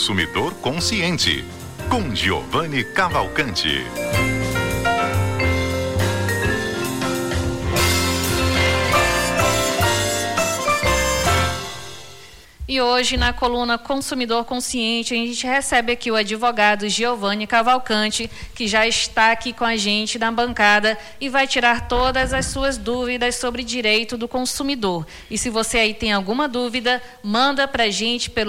Consumidor Consciente, com Giovanni Cavalcante. E hoje, na coluna Consumidor Consciente, a gente recebe aqui o advogado Giovanni Cavalcante, que já está aqui com a gente na bancada e vai tirar todas as suas dúvidas sobre direito do consumidor. E se você aí tem alguma dúvida, manda para a gente pelo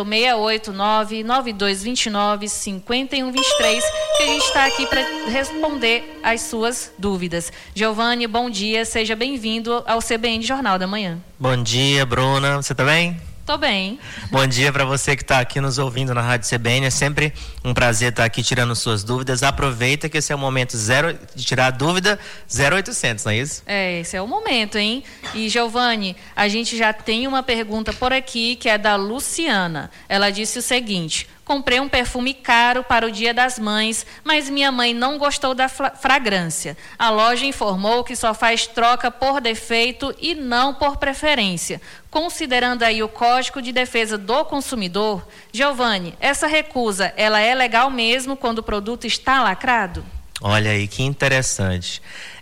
689-9229-5123, que a gente está aqui para responder as suas dúvidas. Giovanni, bom dia, seja bem-vindo ao CBN Jornal da Manhã. Bom dia, Bruna, você tá bem? Tô bem. Bom dia para você que está aqui nos ouvindo na Rádio CBN. É sempre um prazer estar aqui tirando suas dúvidas. Aproveita que esse é o momento de tirar a dúvida 0800, não é isso? É, esse é o momento, hein? E, Giovanni, a gente já tem uma pergunta por aqui que é da Luciana. Ela disse o seguinte: comprei um perfume caro para o Dia das Mães, mas minha mãe não gostou da fragrância. A loja informou que só faz troca por defeito e não por preferência. Considerando aí o Código de Defesa do Consumidor, Giovanni, essa recusa, ela é legal mesmo quando o produto está lacrado? Olha aí, que interessante.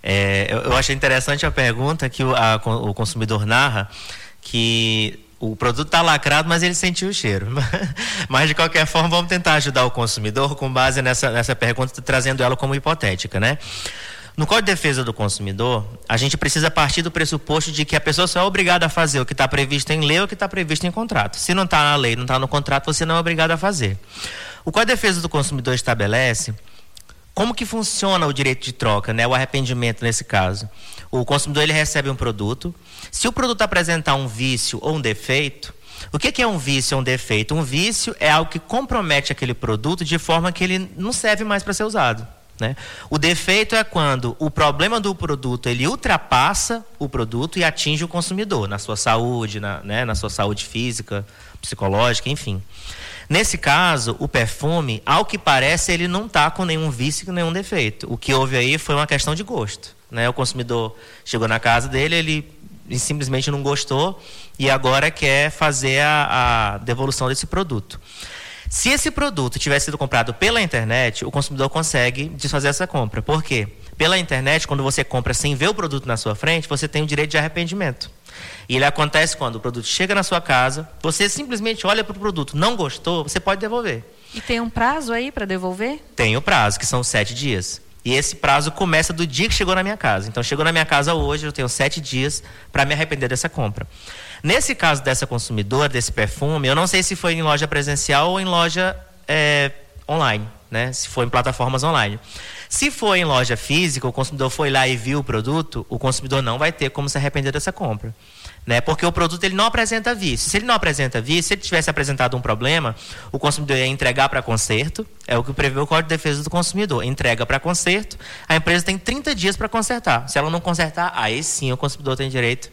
Eu achei interessante a pergunta que o consumidor narra, que o produto está lacrado, mas ele sentiu o cheiro. Mas, de qualquer forma, vamos tentar ajudar o consumidor com base nessa pergunta, trazendo ela como hipotética, né? No Código de Defesa do Consumidor, a gente precisa partir do pressuposto de que a pessoa só é obrigada a fazer o que está previsto em lei ou o que está previsto em contrato. Se não está na lei, não está no contrato, você não é obrigado a fazer. O Código de Defesa do Consumidor estabelece como que funciona o direito de troca, né? O arrependimento nesse caso. O consumidor ele recebe um produto. Se o produto apresentar um vício ou um defeito, o que é um vício ou um defeito? Um vício é algo que compromete aquele produto de forma que ele não serve mais para ser usado, né? O defeito é quando o problema do produto ele ultrapassa o produto e atinge o consumidor na sua saúde, na sua saúde física, psicológica, enfim. Nesse caso, o perfume, ao que parece, ele não está com nenhum vício, nenhum defeito. O que houve aí foi uma questão de gosto, né? O consumidor chegou na casa dele, ele simplesmente não gostou e agora quer fazer a devolução desse produto. Se esse produto tivesse sido comprado pela internet, o consumidor consegue desfazer essa compra. Por quê? Pela internet, quando você compra sem ver o produto na sua frente, você tem o direito de arrependimento. E ele acontece quando o produto chega na sua casa, você simplesmente olha para o produto, não gostou, você pode devolver. E tem um prazo aí para devolver? Tem o prazo, que são 7 dias. E esse prazo começa do dia que chegou na minha casa. Então, chegou na minha casa hoje, eu tenho 7 dias para me arrepender dessa compra. Nesse caso dessa consumidora, desse perfume, eu não sei se foi em loja presencial ou em loja online, né? Se for em plataformas online. Se for em loja física, o consumidor foi lá e viu o produto, o consumidor não vai ter como se arrepender dessa compra, né? Porque o produto ele não apresenta vício. Se ele não apresenta vício, se ele tivesse apresentado um problema, o consumidor ia entregar para conserto, é o que prevê o Código de Defesa do Consumidor. Entrega para conserto, a empresa tem 30 dias para consertar. Se ela não consertar, aí sim o consumidor tem direito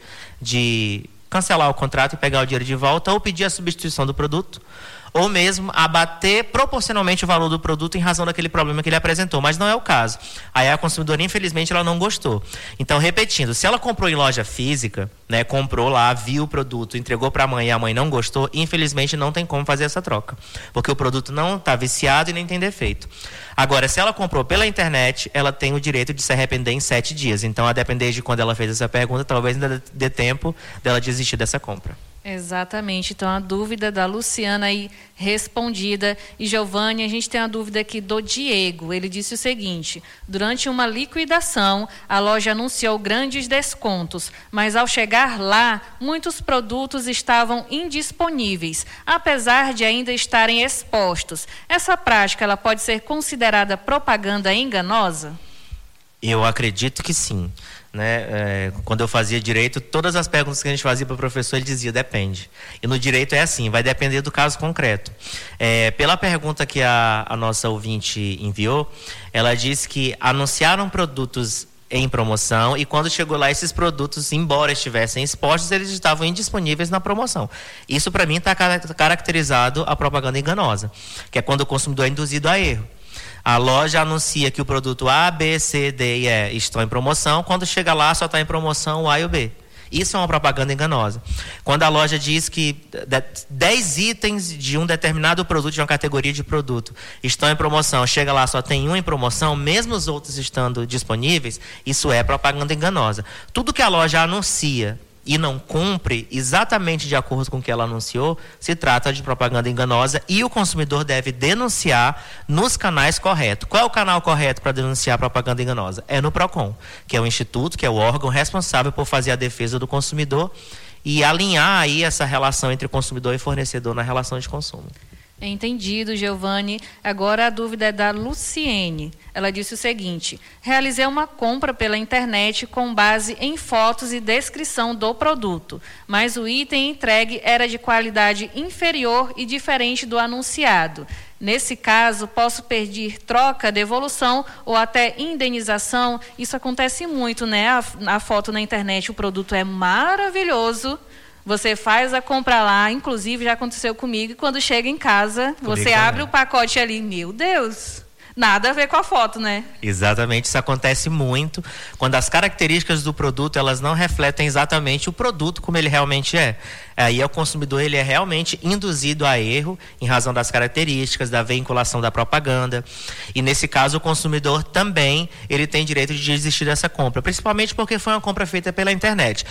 de cancelar o contrato e pegar o dinheiro de volta ou pedir a substituição do produto, ou mesmo abater proporcionalmente o valor do produto em razão daquele problema que ele apresentou, mas não é o caso. Aí a consumidora, infelizmente, ela não gostou. Então, repetindo, se ela comprou em loja física, né, comprou lá, viu o produto, entregou para a mãe e a mãe não gostou, infelizmente não tem como fazer essa troca, porque o produto não está viciado e nem tem defeito. Agora, se ela comprou pela internet, ela tem o direito de se arrepender em 7 dias. Então, a depender de quando ela fez essa pergunta, talvez ainda dê tempo dela desistir dessa compra. Exatamente, então a dúvida da Luciana aí respondida. E Giovanni, a gente tem a dúvida aqui do Diego. Ele disse o seguinte: durante uma liquidação, a loja anunciou grandes descontos, mas ao chegar lá, muitos produtos estavam indisponíveis, apesar de ainda estarem expostos. Essa prática, ela pode ser considerada propaganda enganosa? Eu acredito que sim, né? Quando eu fazia direito, todas as perguntas que a gente fazia para o professor, ele dizia, depende. E no direito é assim, vai depender do caso concreto. Pela pergunta que a nossa ouvinte enviou, ela disse que anunciaram produtos em promoção e quando chegou lá, esses produtos, embora estivessem expostos, eles estavam indisponíveis na promoção. Isso, para mim, está caracterizado a propaganda enganosa, que é quando o consumidor é induzido a erro. A loja anuncia que o produto A, B, C, D e E estão em promoção. Quando chega lá, só está em promoção o A e o B. Isso é uma propaganda enganosa. Quando a loja diz que 10 itens de um determinado produto, de uma categoria de produto, estão em promoção, chega lá, só tem um em promoção, mesmo os outros estando disponíveis, isso é propaganda enganosa. Tudo que a loja anuncia e não cumpre exatamente de acordo com o que ela anunciou, se trata de propaganda enganosa e o consumidor deve denunciar nos canais corretos. Qual é o canal correto para denunciar propaganda enganosa? É no PROCON, que é o instituto, que é o órgão responsável por fazer a defesa do consumidor e alinhar aí essa relação entre consumidor e fornecedor na relação de consumo. Entendido, Giovanni. Agora a dúvida é da Luciene. Ela disse o seguinte: realizei uma compra pela internet com base em fotos e descrição do produto, mas o item entregue era de qualidade inferior e diferente do anunciado. Nesse caso, posso pedir troca, devolução ou até indenização? Isso acontece muito, né? A foto na internet, o produto é maravilhoso. Você faz a compra lá, inclusive já aconteceu comigo, e quando chega em casa, você abre o pacote ali, meu Deus, nada a ver com a foto, né? Exatamente, isso acontece muito quando as características do produto, elas não refletem exatamente o produto como ele realmente é. Aí o consumidor, ele é realmente induzido a erro em razão das características, da vinculação da propaganda. E nesse caso, o consumidor também, ele tem direito de desistir dessa compra, principalmente porque foi uma compra feita pela internet.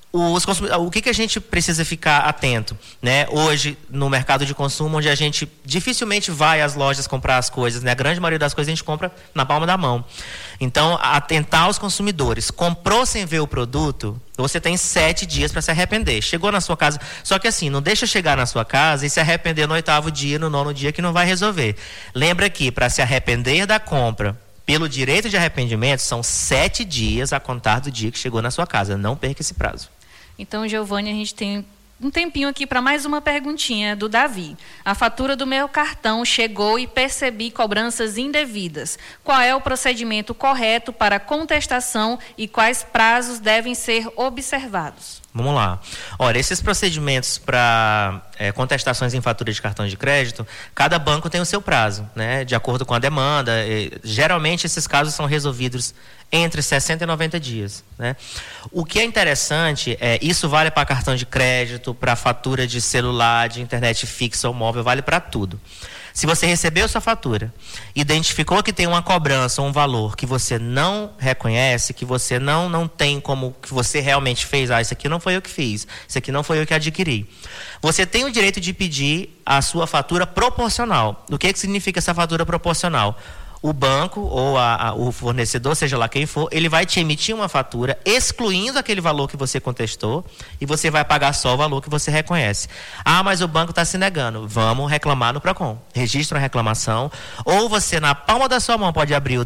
O que a gente precisa ficar atento, né? Hoje, no mercado de consumo, onde a gente dificilmente vai às lojas comprar as coisas, né? A grande maioria das coisas a gente compra na palma da mão. Então, atentar aos consumidores. Comprou sem ver o produto, você tem 7 dias para se arrepender. Chegou na sua casa, só que assim, não deixa chegar na sua casa e se arrepender no 8º dia, no 9º dia, que não vai resolver. Lembra que, para se arrepender da compra, pelo direito de arrependimento, são 7 dias a contar do dia que chegou na sua casa. Não perca esse prazo. Então, Giovanni, a gente tem um tempinho aqui para mais uma perguntinha do Davi. A fatura do meu cartão chegou e percebi cobranças indevidas. Qual é o procedimento correto para contestação e quais prazos devem ser observados? Vamos lá. Olha, esses procedimentos para contestações em fatura de cartão de crédito, cada banco tem o seu prazo, né? De acordo com a demanda. Geralmente, esses casos são resolvidos entre 60 e 90 dias, né? O que é interessante isso vale para cartão de crédito, para fatura de celular, de internet fixa ou móvel, vale para tudo. Se você recebeu sua fatura, identificou que tem uma cobrança, um valor que você não reconhece, que você não tem como que você realmente fez, isso aqui não foi eu que fiz, isso aqui não foi eu que adquiri. Você tem o direito de pedir a sua fatura proporcional. O que significa essa fatura proporcional? O banco ou o fornecedor, seja lá quem for, ele vai te emitir uma fatura excluindo aquele valor que você contestou e você vai pagar só o valor que você reconhece. Ah, mas o banco está se negando. Vamos reclamar no PROCON. Registra a reclamação. Ou você, na palma da sua mão, pode abrir o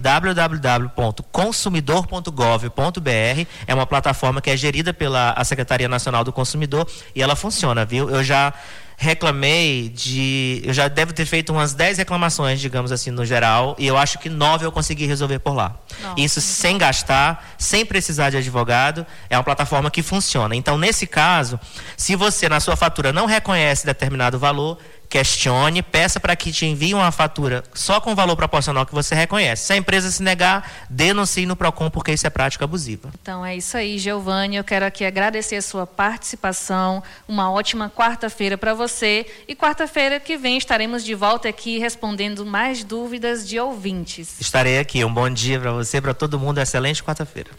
www.consumidor.gov.br. É uma plataforma que é gerida pela Secretaria Nacional do Consumidor e ela funciona, viu? Eu já devo ter feito umas 10 reclamações, digamos assim, no geral, e eu acho que 9 eu consegui resolver por lá. Nossa. Isso sem gastar, sem precisar de advogado, é uma plataforma que funciona. Então, nesse caso, se você na sua fatura não reconhece determinado valor, questione, peça para que te envie uma fatura só com o valor proporcional que você reconhece. Se a empresa se negar, denuncie no PROCON, porque isso é prática abusiva. Então é isso aí, Giovanni. Eu quero aqui agradecer a sua participação. Uma ótima quarta-feira para você. E quarta-feira que vem estaremos de volta aqui respondendo mais dúvidas de ouvintes. Estarei aqui. Um bom dia para você, para todo mundo. Excelente quarta-feira.